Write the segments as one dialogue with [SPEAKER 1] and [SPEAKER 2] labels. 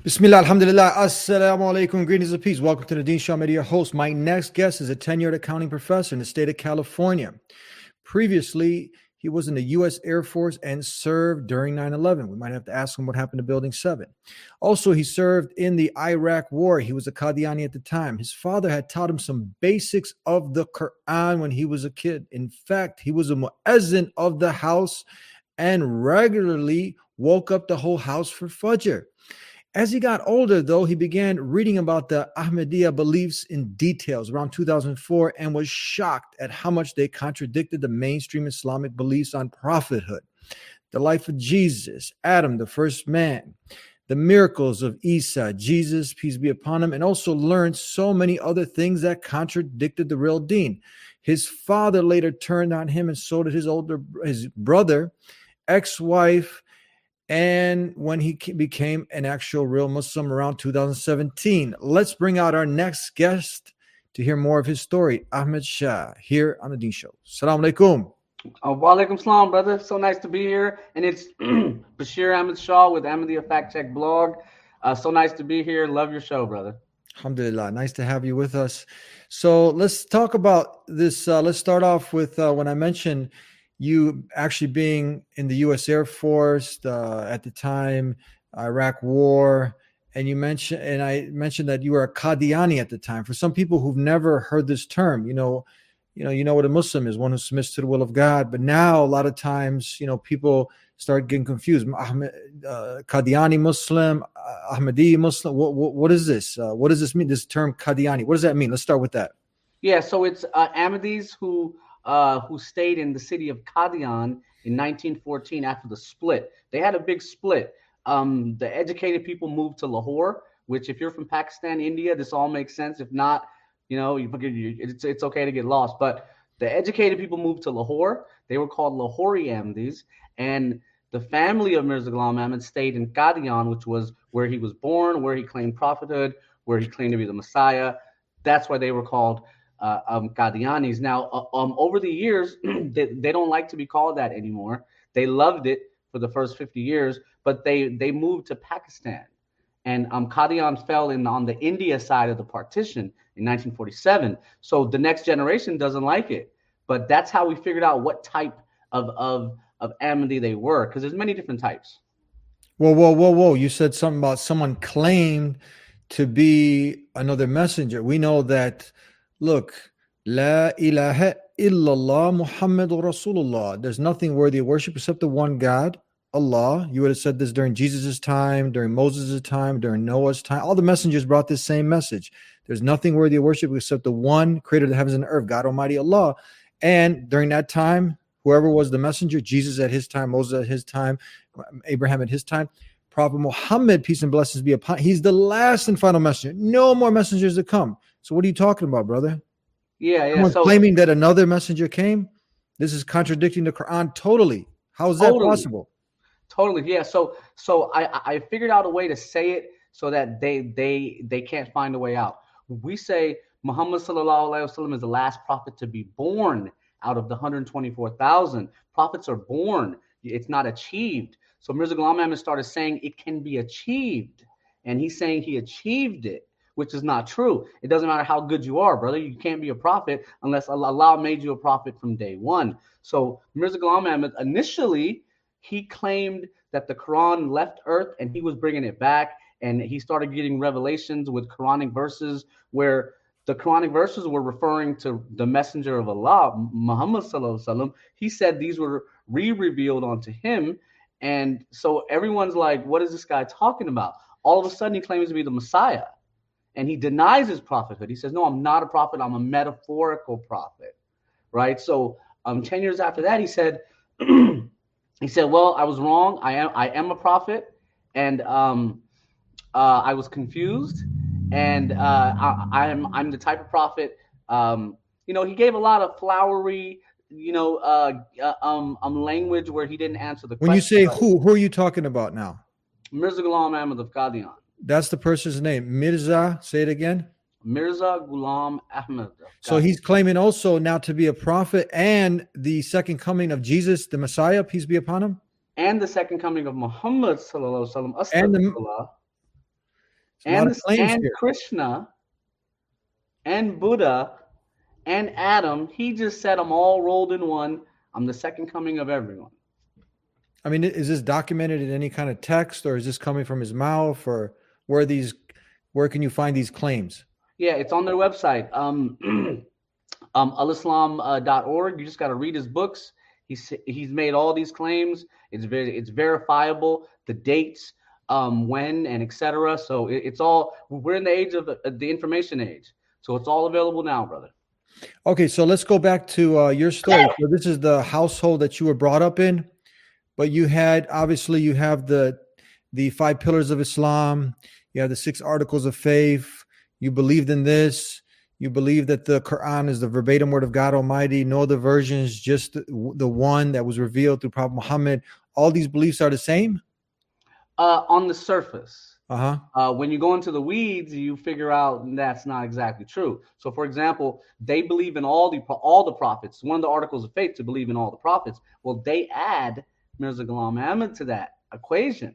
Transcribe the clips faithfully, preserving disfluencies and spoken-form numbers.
[SPEAKER 1] Bismillah, alhamdulillah, assalamu alaikum, greetings of peace. Welcome to the Deen Shah Media host. My next guest is a tenured accounting professor in the state of California. Previously, he was in the U S Air Force and served during nine eleven. We might have to ask him what happened to Building seven. Also, he served in the Iraq War. He was a Qadiani at the time. His father had taught him some basics of the Quran when he was a kid. In fact, he was a muezzin of the house and regularly woke up the whole house for Fajr. As he got older, though, he began reading about the Ahmadiyya beliefs in details around two thousand four and was shocked at how much they contradicted the mainstream Islamic beliefs on prophethood, the life of Jesus, Adam, the first man, the miracles of Isa, Jesus, peace be upon him, and also learned so many other things that contradicted the real deen. His father later turned on him, and so did his older his brother, ex-wife, and when he became an actual real Muslim around two thousand seventeen. Let's bring out our next guest to hear more of his story, Ahmed Shah, here on the Deen Show. Assalamu alaikum.
[SPEAKER 2] Uh, wa alaikum salam, brother. So nice to be here. And it's Bashir Ahmed Shah with Ahmadiyya Fact Check blog. Uh, so nice to be here. Love your show, brother.
[SPEAKER 1] Alhamdulillah. Nice to have you with us. So let's talk about this. Uh, let's start off with uh, when I mentioned you actually being in the U S Air Force uh, at the time, Iraq War, and you mentioned, and I mentioned that you were a Qadiani at the time. For some people who've never heard this term, you know, you know, you know what a Muslim is, one who submits to the will of God. But now, a lot of times, you know, people start getting confused. Ahmed, uh, Qadiani Muslim, uh, Ahmadi Muslim. What, what, what is this? Uh, what does this mean? This term Qadiani. What does that mean? Let's start with that.
[SPEAKER 2] Yeah, so it's uh, Ahmadis who. Uh, who stayed in the city of Qadian in nineteen fourteen after the split. They had a big split. Um, the educated people moved to Lahore, which if you're from Pakistan, India, this all makes sense. If not, you know, you, it's, it's okay to get lost. But the educated people moved to Lahore. They were called Lahori Ahmadis. And the family of Mirza Ghulam Ahmad stayed in Qadian, which was where he was born, where he claimed prophethood, where he claimed to be the Messiah. That's why they were called Uh, um, Qadianis. Now, uh, um, over the years, they, they don't like to be called that anymore. They loved it for the first fifty years, but they they moved to Pakistan, and um, Qadian fell in on the India side of the partition in nineteen forty-seven. So the next generation doesn't like it, but that's how we figured out what type of of of Ahmadi they were, because there's many different types.
[SPEAKER 1] Whoa, whoa, whoa, whoa! You said something about someone claimed to be another messenger. We know that. Look, La ilaha illallah Muhammadur Rasulullah. There's nothing worthy of worship except the one God, Allah. You would have said this during Jesus' time, during Moses' time, during Noah's time. All the messengers brought this same message. There's nothing worthy of worship except the one creator of the heavens and the earth, God Almighty Allah. And during that time, whoever was the messenger, Jesus at his time, Moses at his time, Abraham at his time, Prophet Muhammad, peace and blessings be upon him, he's the last and final messenger. No more messengers to come. So what are you talking about, brother?
[SPEAKER 2] Yeah, yeah.
[SPEAKER 1] Someone
[SPEAKER 2] so,
[SPEAKER 1] claiming that another messenger came? This is contradicting the Quran totally. How is that
[SPEAKER 2] totally,
[SPEAKER 1] possible?
[SPEAKER 2] Totally, yeah. So, so I I figured out a way to say it so that they they they can't find a way out. We say Muhammad sallallahu alaihi wasallam is the last prophet to be born out of the one hundred twenty-four thousand. Prophets are born; it's not achieved. So Mirza Ghulam Ahmad started saying it can be achieved, and he's saying he achieved it, which is not true. It doesn't matter how good you are, brother. You can't be a prophet unless Allah made you a prophet from day one. So Mirza Ghulam Ahmad, initially, he claimed that the Quran left Earth and he was bringing it back. And he started getting revelations with Quranic verses where the Quranic verses were referring to the messenger of Allah, Muhammad sallallahu alaihi wasallam. He said these were re-revealed onto him. And so everyone's like, what is this guy talking about? All of a sudden, he claims to be the Messiah. And he denies his prophethood. He says, no, I'm not a prophet. I'm a metaphorical prophet, right? So um, ten years after that, he said, he said, well, I was wrong. I am I am a prophet. And um, uh, I was confused. And uh, I, I'm I'm the type of prophet. Um, you know, he gave a lot of flowery, you know, uh, uh, um, um, language where he didn't answer the question.
[SPEAKER 1] When you say who, who are you talking about now?
[SPEAKER 2] Mirza Ghulam Ahmad of Qadian.
[SPEAKER 1] That's the person's name. Mirza, say it again.
[SPEAKER 2] Mirza Ghulam Ahmad.
[SPEAKER 1] So he's claiming also now to be a prophet and the second coming of Jesus, the Messiah, peace be upon him.
[SPEAKER 2] And the second coming of Muhammad sallallahu alaihi wasallam.
[SPEAKER 1] And the, It's a lot
[SPEAKER 2] and
[SPEAKER 1] of claims
[SPEAKER 2] and
[SPEAKER 1] here.
[SPEAKER 2] Krishna and Buddha and Adam. He just said, I'm all rolled in one. I'm the second coming of everyone.
[SPEAKER 1] I mean, is this documented in any kind of text, or is this coming from his mouth, or where are these, where can you find these claims?
[SPEAKER 2] Yeah, it's on their website, um, um, al islam dot org. You just got to read his books. He's he's made all these claims. It's very it's verifiable. The dates, um, when, and et cetera. So it, it's all. We're in the age of the, the information age. So it's all available now, brother.
[SPEAKER 1] Okay, so let's go back to uh, your story. So this is the household that you were brought up in, but you had, obviously you have the the five pillars of Islam. You have the six articles of faith. You believed in this. You believe that the Quran is the verbatim word of God Almighty. No other versions, just the, the one that was revealed through Prophet Muhammad. All these beliefs are the same?
[SPEAKER 2] Uh, on the surface.
[SPEAKER 1] Uh-huh.
[SPEAKER 2] Uh, when you go into the weeds, you figure out that's not exactly true. So, for example, they believe in all the all the prophets. One of the articles of faith to believe in all the prophets. Well, they add Mirza Ghulam Ahmad to that equation.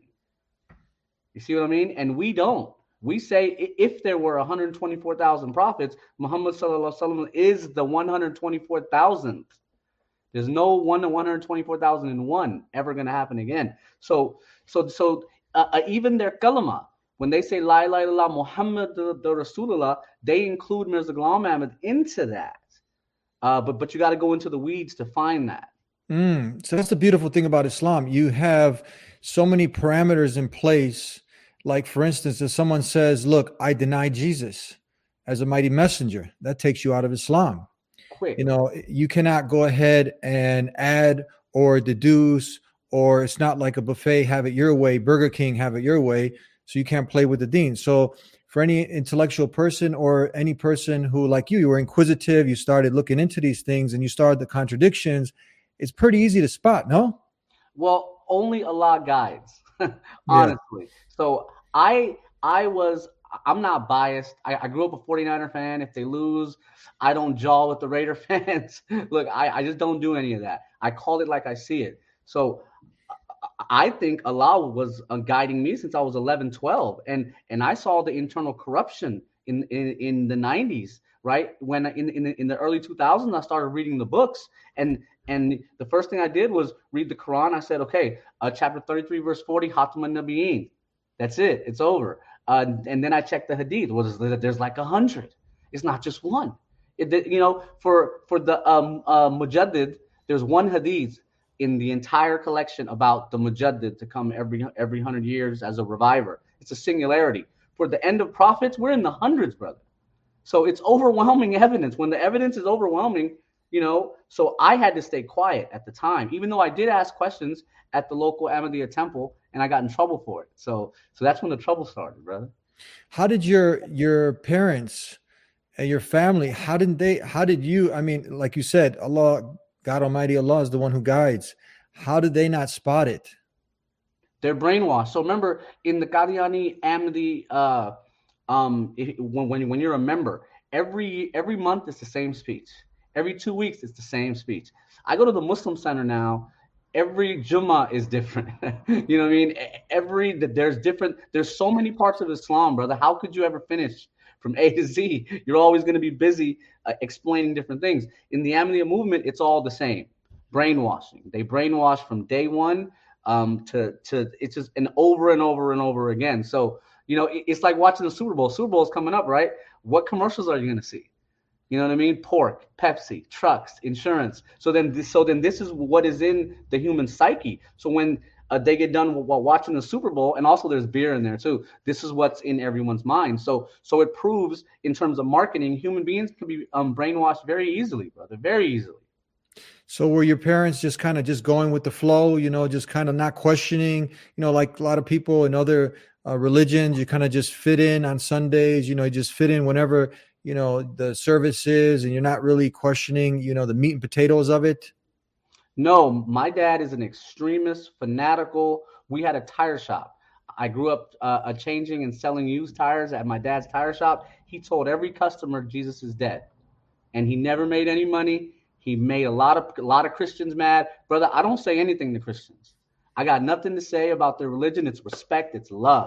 [SPEAKER 2] You see what I mean? And we don't. We say if there were one hundred twenty-four thousand prophets, Muhammad sallallahu alaihi wasallam is the one hundred twenty-four thousandth. There's no one to one hundred twenty-four thousand and one ever going to happen again. So, so, so uh, uh, even their kalama, when they say La ilaha illallah Muhammad the, the Rasulullah, they include Mirza Ghulam Ahmad into that. Uh, but but you got to go into the weeds to find that.
[SPEAKER 1] Mm, so that's the beautiful thing about Islam. You have so many parameters in place. Like, for instance, if someone says, look, I deny Jesus as a mighty messenger, that takes you out of Islam.
[SPEAKER 2] Quick.
[SPEAKER 1] You know, you cannot go ahead and add or deduce, or it's not like a buffet, have it your way, Burger King, have it your way. So you can't play with the deen. So for any intellectual person or any person who, like you, you were inquisitive, you started looking into these things and you started the contradictions, it's pretty easy to spot, no?
[SPEAKER 2] Well, only Allah guides, honestly. Yeah. So I I was, I'm not biased. I, I grew up a forty-niner fan. If they lose, I don't jaw with the Raider fans. Look, I, I just don't do any of that. I call it like I see it. So I think Allah was uh, guiding me since I was eleven, twelve. And and I saw the internal corruption in, in, in the nineties, right? When in, in, in the early two thousands, I started reading the books. And and the first thing I did was read the Quran. I said, okay, uh, chapter thirty-three, verse forty, Khatam an-Nabiyyin. That's it. It's over. Uh, and then I checked the Hadith. Well, there's, there's like a hundred. It's not just one. It, you know, for for the um, uh, Mujaddid, there's one Hadith in the entire collection about the Mujaddid to come every every hundred years as a reviver. It's a singularity. For the end of prophets, we're in the hundreds, brother. So it's overwhelming evidence. When the evidence is overwhelming, you know, so I had to stay quiet at the time, even though I did ask questions at the local Ahmadiyya temple, and I got in trouble for it. So, so that's when the trouble started, brother.
[SPEAKER 1] How did your your parents and your family? How did they? How did you? I mean, like you said, Allah, God Almighty, Allah is the one who guides. How did they not spot it?
[SPEAKER 2] They're brainwashed. So remember, in the Qadiani Ahmadi, uh, um, if, when when when you're a member, every every month it's the same speech. Every two weeks, it's the same speech. I go to the Muslim Center now. Every Jummah is different. You know what I mean? Every there's different. There's so many parts of Islam, brother. How could you ever finish from A to Z? You're always going to be busy uh, explaining different things. In the Ahmadiyya movement, it's all the same. Brainwashing. They brainwash from day one um, to to it's just and over and over and over again. So you know, it, it's like watching the Super Bowl. Super Bowl is coming up, right? What commercials are you going to see? You know what I mean? Pork, Pepsi, trucks, insurance. So then, this, so then this is what is in the human psyche. So when uh, they get done while watching the Super Bowl, and also there's beer in there too. This is what's in everyone's mind. So, so it proves in terms of marketing, human beings can be um, brainwashed very easily, brother, very easily.
[SPEAKER 1] So were your parents just kind of just going with the flow? You know, just kind of not questioning. You know, like a lot of people in other uh, religions, you kind of just fit in on Sundays. You know, you just fit in whenever, you know, the services, and you're not really questioning, you know, the meat and potatoes of it?
[SPEAKER 2] No, my dad is an extremist, fanatical. We had a tire shop. I grew up uh, changing and selling used tires at my dad's tire shop. He told every customer Jesus is dead, and he never made any money. He made a lot of a lot of Christians mad. Brother, I don't say anything to Christians. I got nothing to say about their religion. It's respect. It's love.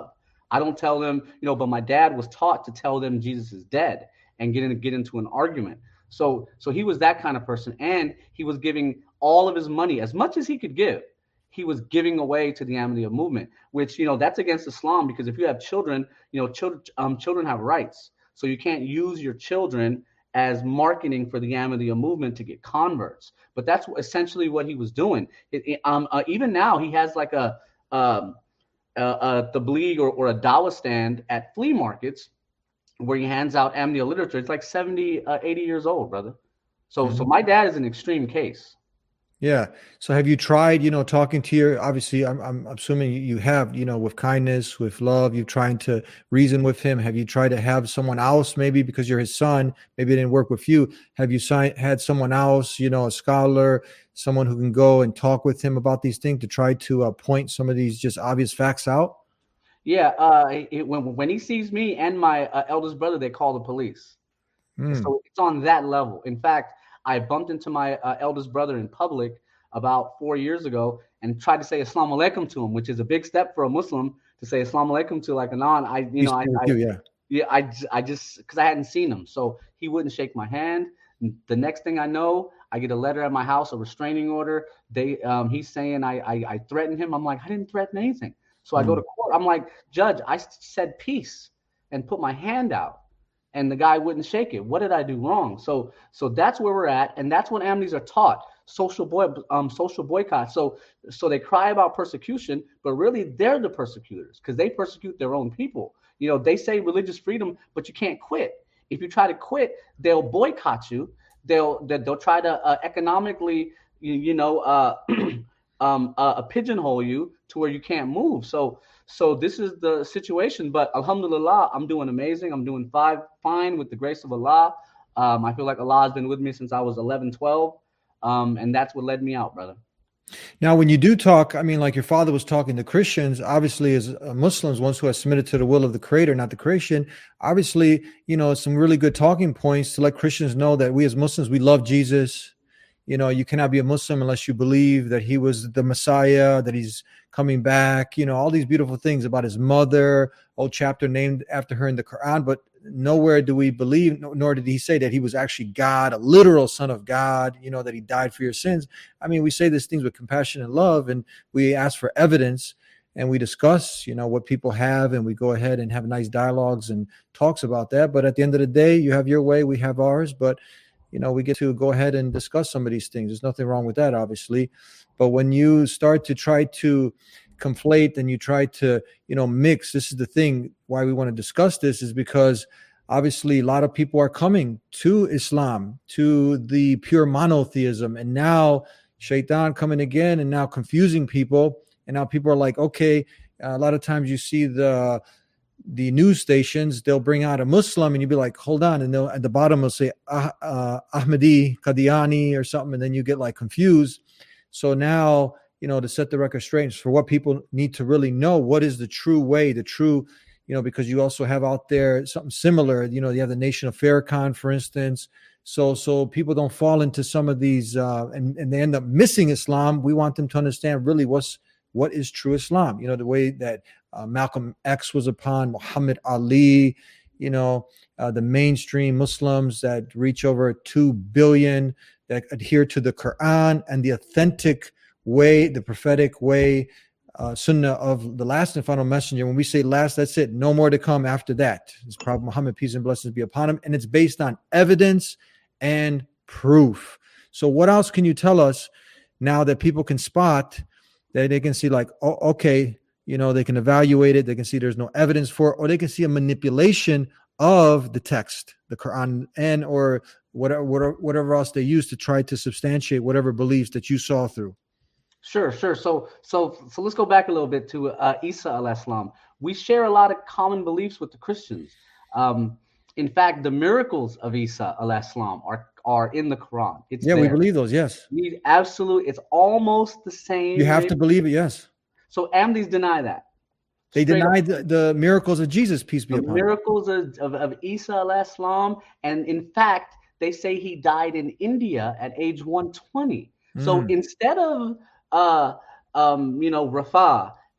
[SPEAKER 2] I don't tell them, you know, but my dad was taught to tell them Jesus is dead and get in, get into an argument. So, so he was that kind of person, and he was giving all of his money, as much as he could give, he was giving away to the Ahmadiyya movement, which, you know, that's against Islam, because if you have children, you know, children, um, children have rights. So you can't use your children as marketing for the Ahmadiyya movement to get converts. But that's essentially what he was doing. It, it, um, uh, even now, he has like a, um, a, a tabligh or, or a dawah stand at flea markets where he hands out Ahmadiyya literature. It's like seventy, uh, eighty years old, brother. So, mm-hmm. so my dad is an extreme case.
[SPEAKER 1] Yeah. So have you tried, you know, talking to your, obviously I'm, I'm assuming you have, you know, with kindness, with love, you're trying to reason with him. Have you tried to have someone else, maybe because you're his son, maybe it didn't work with you. Have you si- had someone else, you know, a scholar, someone who can go and talk with him about these things to try to uh, point some of these just obvious facts out?
[SPEAKER 2] Yeah. Uh, it, when, when he sees me and my uh, eldest brother, they call the police. Mm. So it's on that level. In fact, I bumped into my uh, eldest brother in public about four years ago and tried to say Assalamu alaikum to him, which is a big step for a Muslim to say Assalamu alaikum to like a non. I, you know, I, I,
[SPEAKER 1] you, yeah,
[SPEAKER 2] yeah, I, I just because I hadn't seen him, so he wouldn't shake my hand. The next thing I know, I get a letter at my house, a restraining order. They, um, he's saying I, I, I threatened him. I'm like, I didn't threaten anything. So mm. I go to court. I'm like, Judge, I said peace and put my hand out, and the guy wouldn't shake it. What did I do wrong? So, so that's where we're at, and that's what Ahmadis are taught: social boy, um, social boycott. So, so they cry about persecution, but really they're the persecutors because they persecute their own people. You know, they say religious freedom, but you can't quit. If you try to quit, they'll boycott you. They'll they'll try to uh, economically, you, you know, uh, um, uh, pigeonhole you to where you can't move. So. So this is the situation, but alhamdulillah, I'm doing amazing. I'm doing five, fine with the grace of Allah. Um, I feel like Allah has been with me since I was eleven, twelve, um, and that's what led me out, brother.
[SPEAKER 1] Now, when you do talk, I mean, like your father was talking to Christians, obviously as Muslims, ones who have submitted to the will of the Creator, not the creation, obviously, you know, some really good talking points to let Christians know that we as Muslims, we love Jesus. You know, you cannot be a Muslim unless you believe that he was the Messiah, that he's coming back, you know, all these beautiful things about his mother, whole chapter named after her in the Quran. But nowhere do we believe, nor did he say that he was actually God, a literal son of God, you know, that he died for your sins. I mean, we say these things with compassion and love, and we ask for evidence, and we discuss, you know, what people have, and we go ahead and have nice dialogues and talks about that. But at the end of the day, you have your way, we have ours. But you know, we get to go ahead and discuss some of these things. There's nothing wrong with that, obviously. But when you start to try to conflate and you try to, you know, mix, this is the thing why we want to discuss this, is because obviously a lot of people are coming to Islam, to the pure monotheism. And now Shaitan coming again and now confusing people. And now people are like, okay, a lot of times you see the the news stations, they'll bring out a Muslim and you'll be like, hold on. And they'll at the bottom will say uh, uh, Ahmadi, Qadiani or something. And then you get like confused. So now, you know, to set the record straight for what people need to really know, what is the true way, the true, you know, because you also have out there something similar, you know, you have the Nation of Farrakhan, for instance. So, so people don't fall into some of these uh, and, and they end up missing Islam. We want them to understand really what's, what is true Islam, you know, the way that uh, Malcolm X was upon, Muhammad Ali, you know, uh, the mainstream Muslims that reach over two billion that adhere to the Quran and the authentic way, the prophetic way, uh, sunnah of the last and final messenger. When we say last, that's it. No more to come after that. It's Prophet Muhammad, peace and blessings be upon him. And it's based on evidence and proof. So what else can you tell us now that people can spot, that they can see like, oh, okay, you know, they can evaluate it. They can see there's no evidence for it, or they can see a manipulation of the text, the Quran, and or whatever, whatever, whatever else they use to try to substantiate whatever beliefs that you saw through.
[SPEAKER 2] Sure, sure. So, so, so let's go back a little bit to uh, Isa alayhi salam. We share a lot of common beliefs with the Christians. Um, in fact, the miracles of Isa alayhi salam are are in the Quran. It's
[SPEAKER 1] yeah,
[SPEAKER 2] there.
[SPEAKER 1] We believe those. Yes,
[SPEAKER 2] we absolutely. It's almost the same.
[SPEAKER 1] You have to believe it. Yes.
[SPEAKER 2] So Ahmadis deny that.
[SPEAKER 1] They deny the, the miracles of Jesus, peace be
[SPEAKER 2] the
[SPEAKER 1] upon him.
[SPEAKER 2] Miracles of, of, of Isa alayhi salam, and in fact, they say he died in India at age one twenty. Mm. So instead of uh, um, you know, Rafa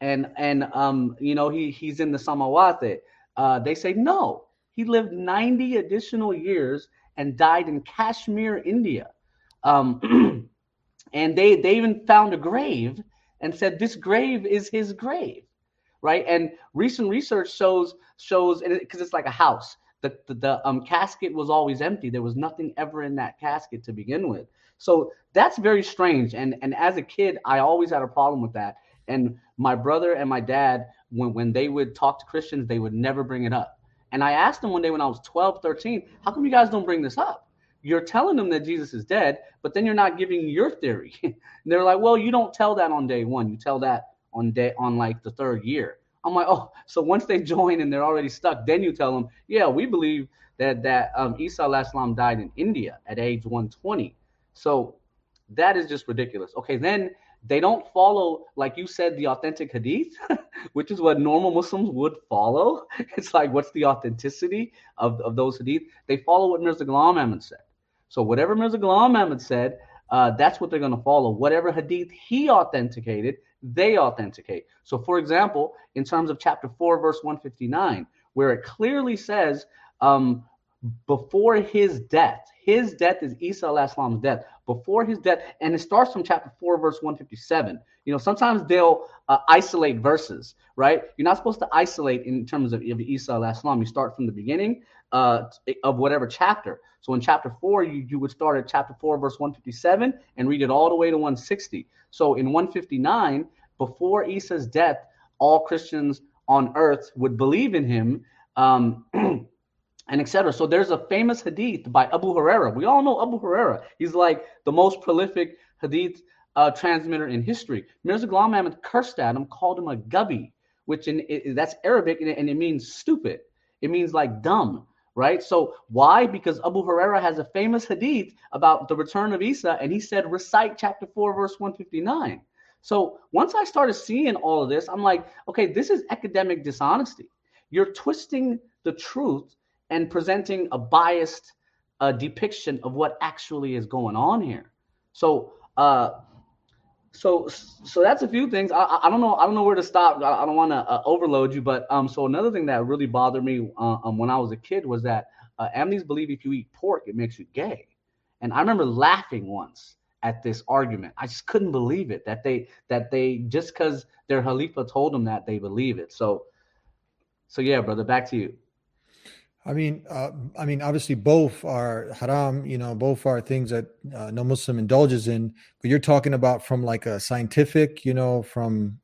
[SPEAKER 2] and and um, you know, he he's in the Samawate. Uh, they say no, he lived ninety additional years and died in Kashmir, India. Um, and they they even found a grave and said this grave is his grave, right? And recent research shows shows because it's like a house. The, the, the um, casket was always empty. There was nothing ever in that casket to begin with. So that's very strange. And and as a kid, I always had a problem with that. And my brother and my dad, when, when they would talk to Christians, they would never bring it up. And I asked them one day when I was twelve, thirteen, how come you guys don't bring this up? You're telling them that Jesus is dead, but then you're not giving your theory. And they're like, well, you don't tell that on day one. You tell that on day on like the third year. I'm like, oh, so once they join and they're already stuck, then you tell them, yeah, we believe that that um, Isa alayhi salam died in India at age one twenty. So that is just ridiculous. Okay, then they don't follow, like you said, the authentic hadith, which is what normal Muslims would follow. It's like, what's the authenticity of, of those hadith? They follow what Mirza Ghulam Ahmad said. So whatever Mirza Ghulam Ahmad said, uh, that's what they're going to follow. Whatever hadith he authenticated, they authenticate. So, for example, in terms of chapter four, verse one fifty-nine, where it clearly says um, before his death, his death is Isa alayhi salam's death, before his death, and it starts from chapter four, verse one fifty-seven. You know, sometimes they'll uh, isolate verses, right? You're not supposed to isolate in terms of, of Isa alayhi salam. You start from the beginning uh, of whatever chapter. So in chapter four, you, you would start at chapter four, verse one fifty-seven, and read it all the way to one sixty. So in one fifty-nine, before Isa's death, all Christians on earth would believe in him, um, and et cetera. So there's a famous hadith by Abu Huraira. We all know Abu Huraira. He's like the most prolific hadith uh, transmitter in history. Mirza Ghulam Ahmad cursed at him, called him a gubby, which in it, that's Arabic, and it, and it means stupid. It means like dumb. Right? So why? Because Abu Huraira has a famous hadith about the return of Isa, and he said, recite chapter four, verse one fifty-nine. So once I started seeing all of this, I'm like, okay, this is academic dishonesty. You're twisting the truth and presenting a biased uh, depiction of what actually is going on here. So, uh, so, so that's a few things. I, I don't know. I don't know where to stop. I, I don't want to uh, overload you, but um, so another thing that really bothered me uh, um, when I was a kid was that uh, Ahmadis believe if you eat pork, it makes you gay, and I remember laughing once at this argument. I just couldn't believe it that they that they just because their Khalifa told them that they believe it. So, so yeah, brother, back to you.
[SPEAKER 1] I mean, uh, I mean, obviously both are haram, you know, both are things that uh, no Muslim indulges in, but you're talking about from like a scientific, you know, from.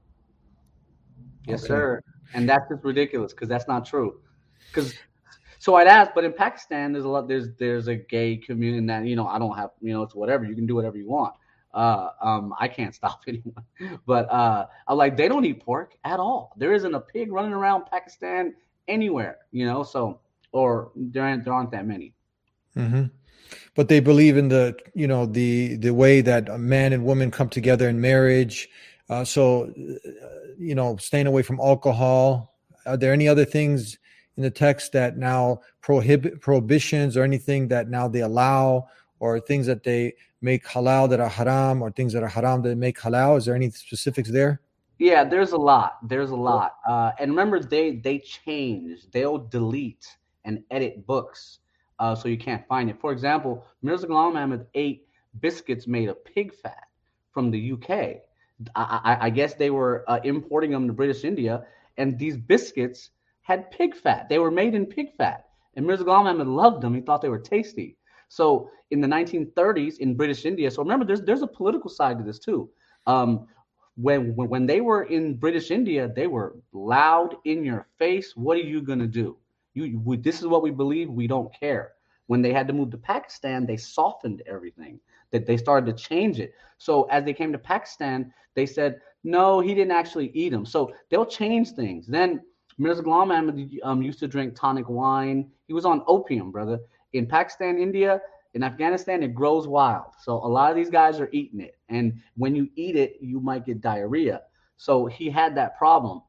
[SPEAKER 2] Yes, okay. Sir. And that's just ridiculous because that's not true. Because so I'd ask, but in Pakistan, there's a lot, there's, there's a gay community that, you know, I don't have, you know, it's whatever, you can do whatever you want. Uh, um, I can't stop anyone, but uh, I'm like, they don't eat pork at all. There isn't a pig running around Pakistan anywhere, you know, so, or there aren't, there aren't that many.
[SPEAKER 1] Mm-hmm. But they believe in the, you know, the, the way that a man and woman come together in marriage. Uh, so, uh, you know, staying away from alcohol. Are there any other things in the text that now prohibit prohibitions or anything that now they allow, or things that they make halal that are haram, or things that are haram that make halal? Is there any specifics there?
[SPEAKER 2] Yeah, there's a lot. There's a lot. Uh, and remember, they they change. They'll delete and edit books uh, so you can't find it. For example, Mirza Ghulam Ahmad ate biscuits made of pig fat from the U K. I, I, I guess they were uh, importing them to British India, and these biscuits had pig fat. They were made in pig fat. And Mirza Ghulam Ahmad loved them. He thought they were tasty. So in the nineteen thirties in British India, so remember, there's there's a political side to this too. Um, When, when when they were in British India, they were loud in your face. What are you gonna do? You we, this is what we believe. We don't care. When they had to move to Pakistan, they softened everything. That they started to change it. So as they came to Pakistan, they said no, he didn't actually eat them. So they'll change things. Then Mirza Ghulam Ahmad um, used to drink tonic wine. He was on opium, brother. In Pakistan, India, in Afghanistan, it grows wild. So a lot of these guys are eating it. And when you eat it, you might get diarrhea. So he had that problem.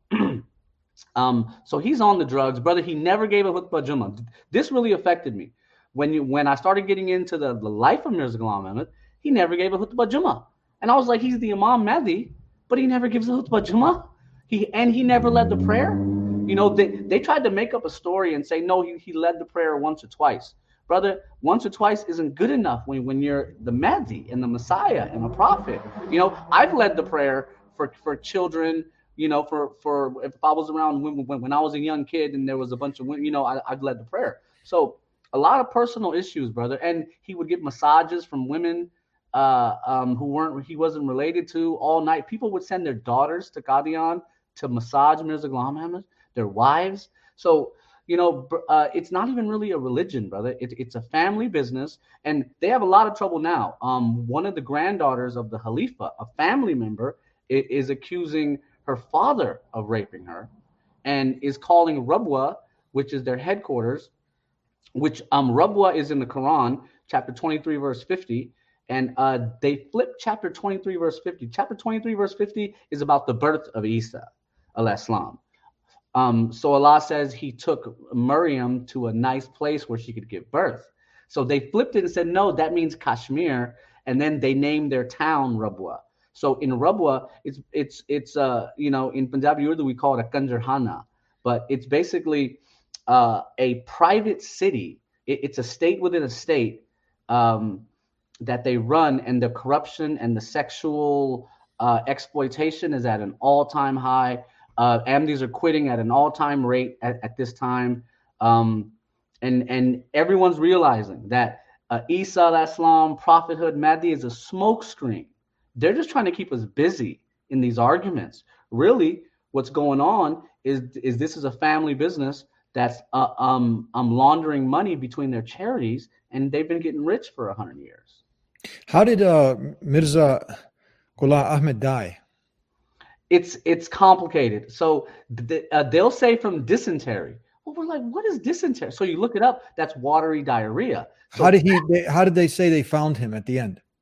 [SPEAKER 2] um, so he's on the drugs. Brother, he never gave a khutbah Jummah. This really affected me. When you when I started getting into the, the life of Mirza Ghulam Ahmad, he never gave a khutbah Jummah. And I was like, he's the Imam Mahdi, but he never gives a khutbah Jummah. He and he never led the prayer. You know, they, they tried to make up a story and say, no, he, he led the prayer once or twice. Brother, once or twice isn't good enough when, when you're the Mahdi and the Messiah and a prophet. You know, I've led the prayer for, for children, you know, for, for if I was around when, when, when I was a young kid and there was a bunch of women, you know, I, I've led the prayer. So a lot of personal issues, brother. And he would get massages from women uh, um, who weren't, he wasn't related to all night. People would send their daughters to Qadian to massage Mirza Ghulam Ahmad, their wives. So, you know, uh, it's not even really a religion, brother. It, it's a family business, and they have a lot of trouble now. Um, one of the granddaughters of the Khalifa, a family member, is, is accusing her father of raping her, and is calling Rabwa, which is their headquarters, which um, Rabwa is in the Quran, chapter twenty-three, verse fifty, and uh, they flip chapter twenty-three, verse fifty. Chapter twenty-three, verse fifty is about the birth of Isa, al-Islam. Um, so Allah says he took Maryam to a nice place where she could give birth. So they flipped it and said, no, that means Kashmir. And then they named their town Rabwa. So in Rabwa, it's, it's, it's, uh, you know, in Punjabi Urdu, we call it a Kanjarhana, but it's basically uh, a private city. It, it's a state within a state um, that they run, and the corruption and the sexual uh, exploitation is at an all-time high. Uh, Ahmadis are quitting at an all-time rate at, at this time. Um, and, and everyone's realizing that uh, Isa al-Islam, prophethood, Mahdi is a smokescreen. They're just trying to keep us busy in these arguments. Really, what's going on is, is this is a family business that's uh, um, um, laundering money between their charities, and they've been getting rich for one hundred years.
[SPEAKER 1] How did uh, Mirza Ghulam Ahmad die?
[SPEAKER 2] It's it's complicated. So th- uh, they'll say from dysentery. Well, we're like, what is dysentery? So you look it up. That's watery diarrhea. So,
[SPEAKER 1] how did he? They, how did they say they found him at the end?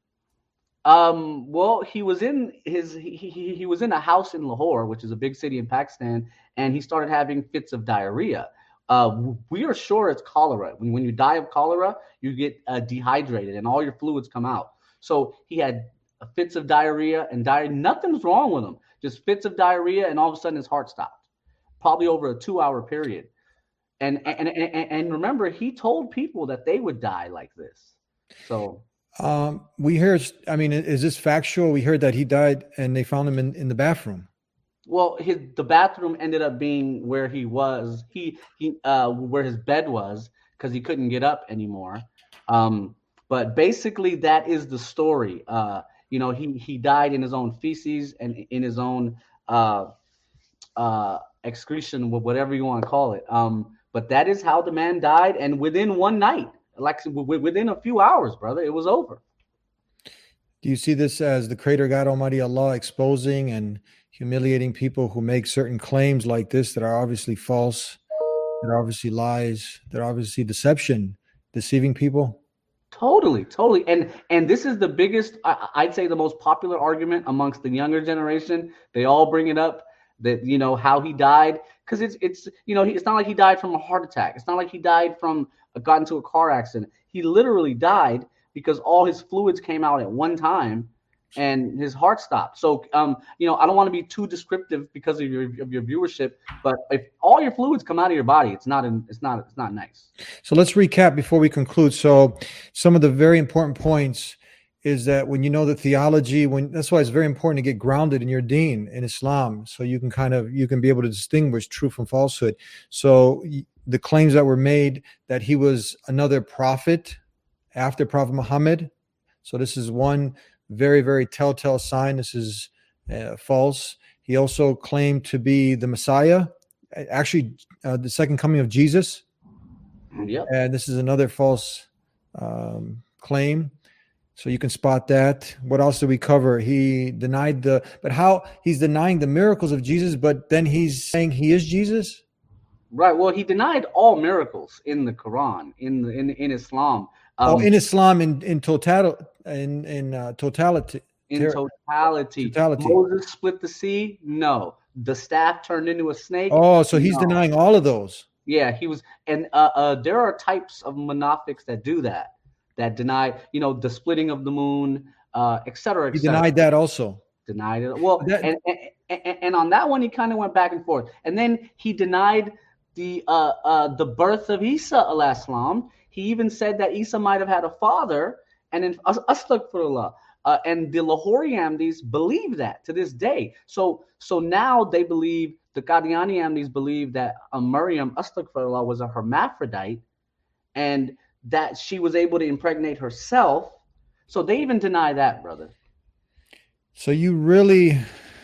[SPEAKER 2] Um. Well, he was in his he, he he was in a house in Lahore, which is a big city in Pakistan, and he started having fits of diarrhea. Uh, we are sure it's cholera. When when you die of cholera, you get uh, dehydrated and all your fluids come out. So he had fits of diarrhea and diarrhea. Nothing's wrong with him. Just fits of diarrhea, and all of a sudden his heart stopped, probably over a two-hour period. And and, and and remember, he told people that they would die like this. So
[SPEAKER 1] um, we heard. I mean, is this factual? We heard that he died, and they found him in, in the bathroom.
[SPEAKER 2] Well, his the bathroom ended up being where he was. He he uh, where his bed was, because he couldn't get up anymore. Um, but basically, that is the story. Uh, You know, he he died in his own feces and in his own uh, uh, excretion, whatever you want to call it. Um, but that is how the man died, and within one night, like within a few hours, brother, it was over.
[SPEAKER 1] Do you see this as the Creator God Almighty Allah exposing and humiliating people who make certain claims like this that are obviously false, that are obviously lies, that are obviously deception, deceiving people?
[SPEAKER 2] Totally, totally. And and this is the biggest, I'd say the most popular argument amongst the younger generation. They all bring it up, that, you know, how he died. Because it's, it's you know, it's not like he died from a heart attack. It's not like he died from, got into a car accident. He literally died because all his fluids came out at one time and his heart stopped. So, um, you know, I don't want to be too descriptive because of your of your viewership, but if all your fluids come out of your body, it's not an, it's not it's not nice.
[SPEAKER 1] So let's recap before we conclude. So some of the very important points is that when you know the theology, when that's why it's very important to get grounded in your deen in Islam, so you can kind of you can be able to distinguish truth from falsehood. So the claims that were made that he was another prophet after Prophet Muhammad. So this is one very, very telltale sign. This is uh, false. He also claimed to be the Messiah, actually uh, the second coming of Jesus.
[SPEAKER 2] Yep.
[SPEAKER 1] And this is another false um, claim. So you can spot that. What else did we cover? He denied the, but how he's denying the miracles of Jesus, but then he's saying he is Jesus?
[SPEAKER 2] Right. Well, he denied all miracles in the Quran, in the, in in Islam.
[SPEAKER 1] Um, oh, in Islam, in in total, in in uh, totality.
[SPEAKER 2] In totality.
[SPEAKER 1] totality.
[SPEAKER 2] Moses split the sea. No, the staff turned into a snake.
[SPEAKER 1] Oh, so he's
[SPEAKER 2] no.
[SPEAKER 1] denying all of those.
[SPEAKER 2] Yeah, he was, and uh, uh, there are types of monafics that do that, that deny, you know, the splitting of the moon, uh, et cetera, et
[SPEAKER 1] He
[SPEAKER 2] cetera.
[SPEAKER 1] denied that also.
[SPEAKER 2] Denied it. Well,
[SPEAKER 1] that,
[SPEAKER 2] and, and and, and on that one, he kind of went back and forth. And then he denied the uh, uh, the birth of Isa alayhi salam. He even said that Isa might have had a father, and in astaghfirullah. Uh, and the Lahori Ahmadis believe that to this day. So so now they believe, the Qadiani Ahmadis believe that uh, Maryam, astaghfirullah, was a hermaphrodite, and that she was able to impregnate herself. So they even deny that, brother.
[SPEAKER 1] So you really,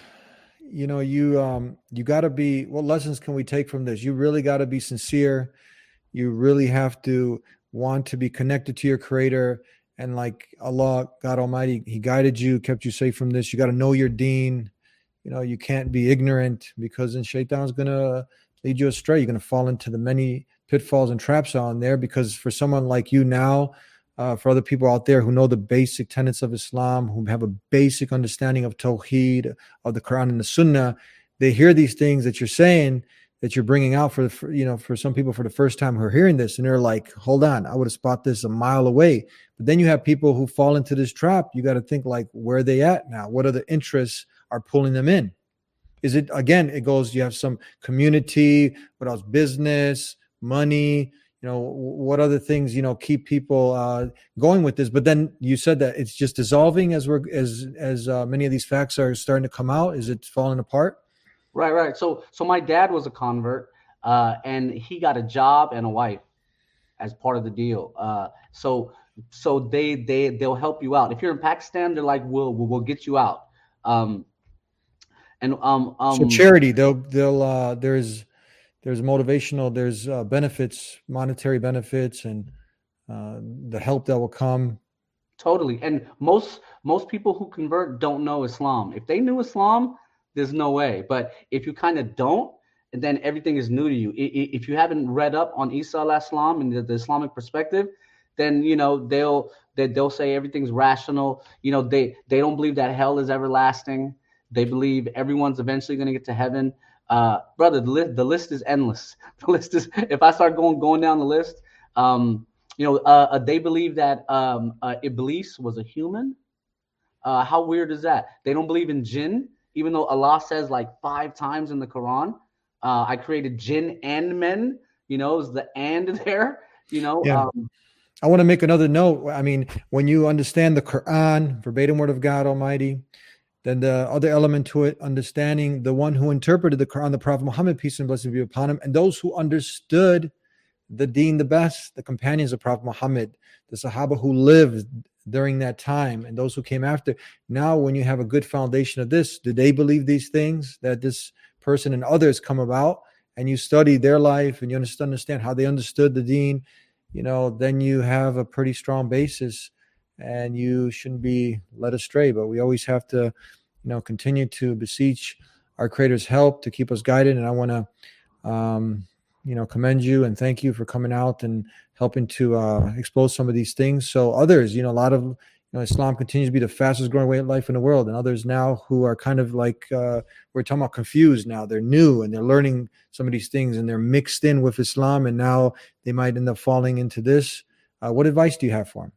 [SPEAKER 1] you know, you um you got to be, what lessons can we take from this? You really got to be sincere. You really have to want to be connected to your creator. And like Allah, God Almighty, He guided you, kept you safe from this. You got to know your deen. You know, you can't be ignorant, because then Shaitan's going to lead you astray. You're going to fall into the many pitfalls and traps on there, because for someone like you now, uh, for other people out there who know the basic tenets of Islam, who have a basic understanding of Tawheed, of the Quran and the Sunnah, they hear these things that you're saying, that you're bringing out for the, you know, for some people for the first time who are hearing this, and they're like, hold on, I would have spot this a mile away. But then you have people who fall into this trap. You got to think, like, where are they at now? What other interests are pulling them in? Is it, again, it goes, you have some community, what else, business, money, you know, what other things, you know, keep people uh, going with this? But then you said that it's just dissolving as we're, as, as uh, many of these facts are starting to come out. Is it falling apart?
[SPEAKER 2] Right, right. So, so my dad was a convert, uh, and he got a job and a wife as part of the deal. Uh, so, so they they they'll help you out. If you're in Pakistan, they're like, we'll we'll, we'll get you out. Um, and um, um,
[SPEAKER 1] so charity, they'll they'll uh, there's there's motivational, there's uh, benefits, monetary benefits, and uh, the help that will come.
[SPEAKER 2] Totally. And most most people who convert don't know Islam. If they knew Islam, there's no way. But if you kind of don't, and then everything is new to you. If you haven't read up on Isa alayhi salam and the, the Islamic perspective, then, you know, they'll they, they'll say everything's rational. You know, they they don't believe that hell is everlasting. They believe everyone's eventually going to get to heaven. Uh, brother, the list the list is endless. The list is, if I start going going down the list, um, you know, uh, they believe that um, uh, Iblis was a human. Uh, how weird is that? They don't believe in jinn. Even though Allah says like five times in the Quran, uh, I created jinn and men, you know, is the and there, you know.
[SPEAKER 1] Yeah. Um, I want to make another note. I mean, when you understand the Quran, verbatim word of God Almighty, then the other element to it, understanding the one who interpreted the Quran, the Prophet Muhammad, peace and blessings be upon him, and those who understood the deen the best, the companions of Prophet Muhammad, the Sahaba who lived during that time, and those who came after. Now, when you have a good foundation of this, do they believe these things that this person and others come about, and you study their life and you understand how they understood the deen, you know, then you have a pretty strong basis, and you shouldn't be led astray. But we always have to, you know, continue to beseech our Creator's help to keep us guided. And I want to, um, you know, commend you and thank you for coming out and helping to uh, expose some of these things. So others, you know, a lot of, you know, Islam continues to be the fastest growing way of life in the world. And others now who are kind of like, uh, we're talking about confused now. They're new and they're learning some of these things and they're mixed in with Islam. And now they might end up falling into this. Uh, what advice do you have for them?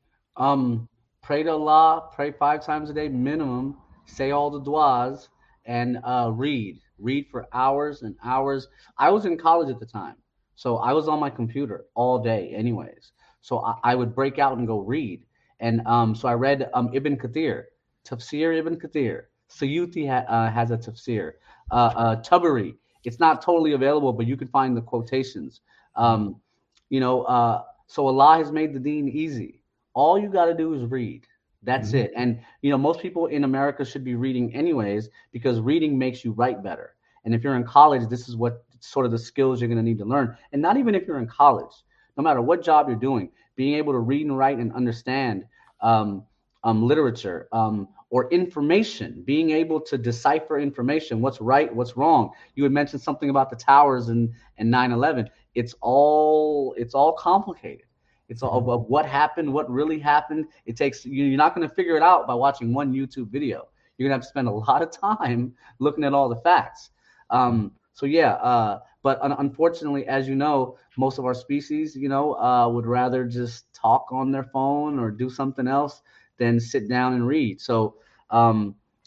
[SPEAKER 2] Um, pray to Allah, pray five times a day minimum, say all the du'as, and uh, read. Read for hours and hours. I was in college at the time, so I was on my computer all day anyways. So I, I would break out and go read. And um, so I read um, Ibn Kathir, Tafsir Ibn Kathir. Suyuti ha- uh, has a tafsir. Uh, uh, Tabari, it's not totally available, but you can find the quotations. Um, you know, uh, so Allah has made the deen easy. All you got to do is read. That's mm-hmm. it. And, you know, most people in America should be reading anyways, because reading makes you write better. And if you're in college, this is what sort of the skills you're going to need to learn. And not even if you're in college, no matter what job you're doing, being able to read and write and understand um, um, literature um, or information, being able to decipher information, what's right, what's wrong. You had mentioned something about the towers and, and nine eleven. It's all, it's all complicated. It's all of what happened, what really happened. It takes, you're not going to figure it out by watching one YouTube video. You're going to have to spend a lot of time looking at all the facts. Um, so yeah, uh, but un- unfortunately, as you know, most of our species, you know, uh, would rather just talk on their phone or do something else than sit down and read. So um,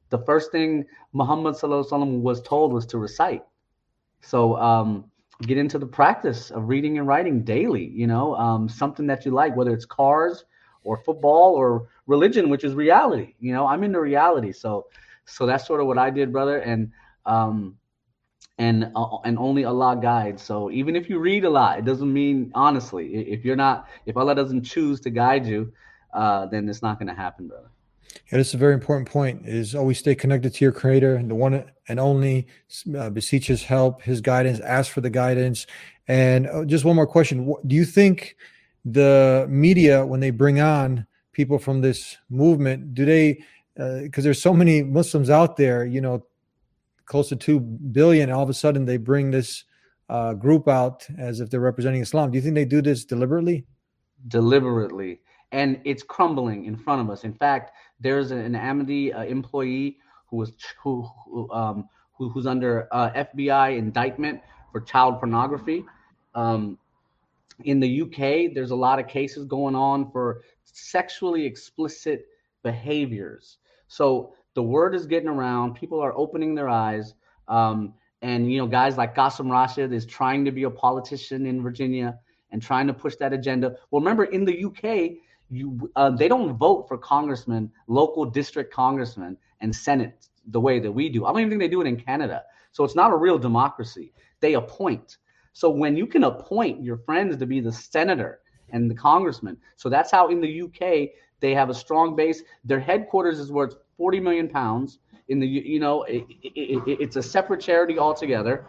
[SPEAKER 2] the first thing Muhammad sallallahu alaihi wasallam was told was to recite. So um, get into the practice of reading and writing daily, you know, um, something that you like, whether it's cars or football or religion, which is reality. You know, I'm into reality. So so that's sort of what I did, brother. And um, and uh, and only Allah guides. So even if you read a lot, it doesn't mean, honestly, if you're not, if Allah doesn't choose to guide you, uh, then it's not going to happen, brother.
[SPEAKER 1] Yeah, this is a very important point, is always stay connected to your creator, the one and only, uh, beseech his help, his guidance, ask for the guidance. And uh, just one more question. Do you think the media, when they bring on people from this movement, do they, because uh, there's so many Muslims out there, you know, close to two billion, all of a sudden they bring this uh, group out as if they're representing Islam. Do you think they do this deliberately?
[SPEAKER 2] Deliberately. And it's crumbling in front of us. In fact, there's an Amity uh, employee who was who, who um who, who's under uh, F B I indictment for child pornography. Um, in the U K, there's a lot of cases going on for sexually explicit behaviors. So the word is getting around. People are opening their eyes. Um, and, you know, guys like Qasim Rashid is trying to be a politician in Virginia and trying to push that agenda. Well, remember, in the U K, you uh, they don't vote for congressmen, local district congressmen, and Senate the way that we do. I don't even think they do it in Canada. So it's not a real democracy. They appoint. So when you can appoint your friends to be the senator and the congressman, so that's how in the U K they have a strong base. Their headquarters is worth forty million pounds. In the, you know, it, it, it, it's a separate charity altogether.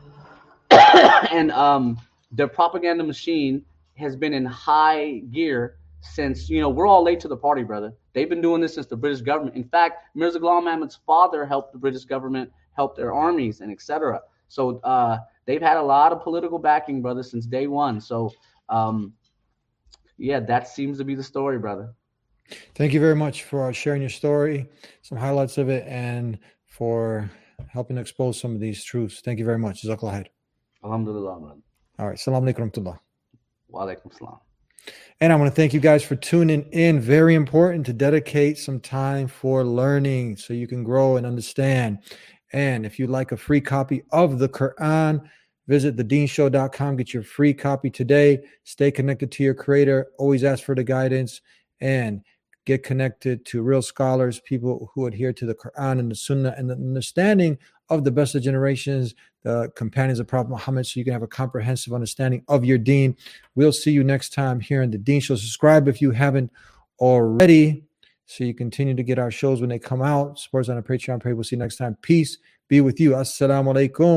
[SPEAKER 2] And um, their propaganda machine has been in high gear since, you know, we're all late to the party, brother. They've been doing this since the British government. In fact, Mirza Ghulam Ahmad's father helped the British government, help their armies, and et cetera. So uh, they've had a lot of political backing, brother, since day one. So, um, yeah, that seems to be the story, brother.
[SPEAKER 1] Thank you very much for sharing your story, some highlights of it, and for helping expose some of these truths. Thank you very much. Jazakallah khair.
[SPEAKER 2] Alhamdulillah, brother.
[SPEAKER 1] All right. Assalamu alaikum warahmatullah.
[SPEAKER 2] Wa alaikum salam.
[SPEAKER 1] And I want to thank you guys for tuning in. Very important to dedicate some time for learning so you can grow and understand. And if you'd like a free copy of the Quran, visit the dean show dot com. Get your free copy today. Stay connected to your creator. Always ask for the guidance and get connected to real scholars, people who adhere to the Quran and the Sunnah and the understanding of the best of generations, the companions of Prophet Muhammad, so you can have a comprehensive understanding of your deen. We'll see you next time here in the Deen Show. Subscribe if you haven't already, so you continue to get our shows when they come out. Support us on our Patreon page. We'll see you next time. Peace be with you. Assalamu alaikum.